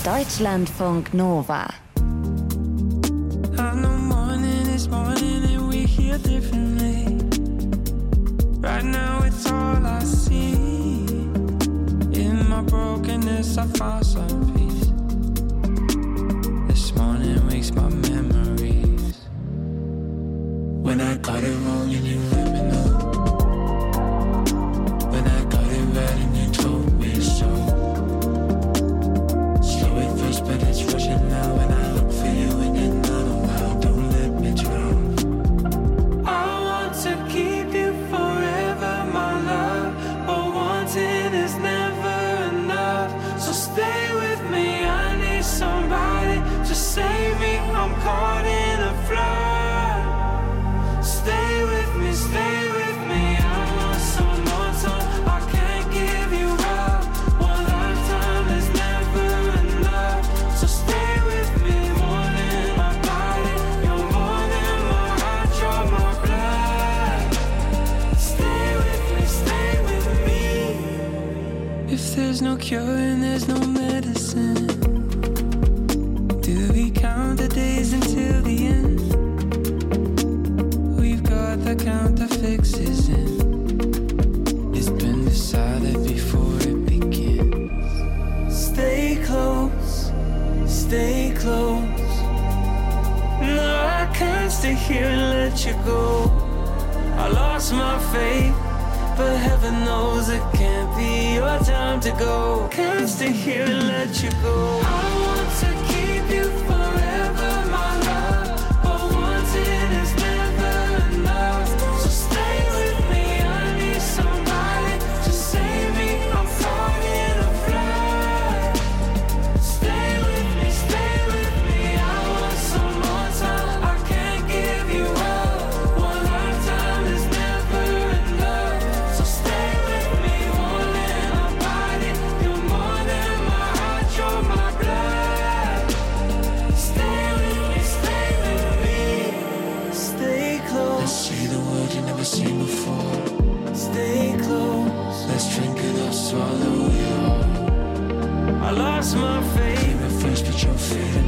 Deutschlandfunk Nova. I know morning is morning and we hear differently. Right now it's all I see. In my brokenness I found some peace. This morning wakes my memories. When I got it wrong and you let me know. When I got it right and you told me so. Slow at first but it's rushing now. And I look for you and you're not around. Don't let me drown. I want to keep you forever, my love. But wanting is never enough. So stay with me, I need somebody to save me. I'm caught in a flood. Stay with me, stay with me. I want some more time. I can't give you up. One lifetime is never enough. So stay with me, more than my body. You're more than my heart, you're my blood. Stay with me. If there's no cure and there's no medicine, do we count the days until the end? We've got the count that fixes in. It's been decided before it begins. Stay close, stay close. No, I can't stay here and let you go. I lost my faith, but heaven knows it can't be your time to go. Can't stay here and let you go. I want to keep you forever, my love. But wanting is never enough. So stay with me, I need somebody to save me. I'm caught in a flood. Stay with me, I want some more time. I can't give you up. One lifetime is never enough. So stay with me, more than my body. You're more than my heart, you're my blood. Stay with me, stay close. Let's say the word you never seen before. Stay close. Let's drink it up, swallow it all. I lost my faith at first, but you're fading